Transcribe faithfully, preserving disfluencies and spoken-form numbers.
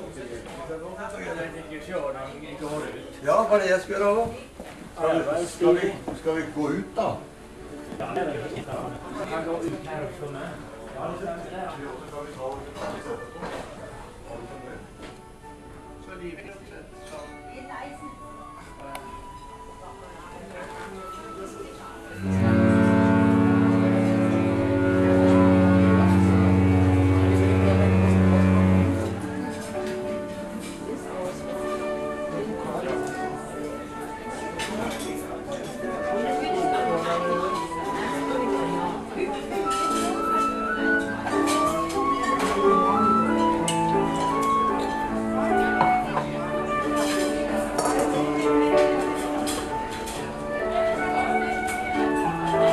Ja, hva er det jeg skal gjøre også? Skal vi, skal vi, skal vi gå ut da? Ja, det er det. Han går ut her også med. Ja, det er det. Så livet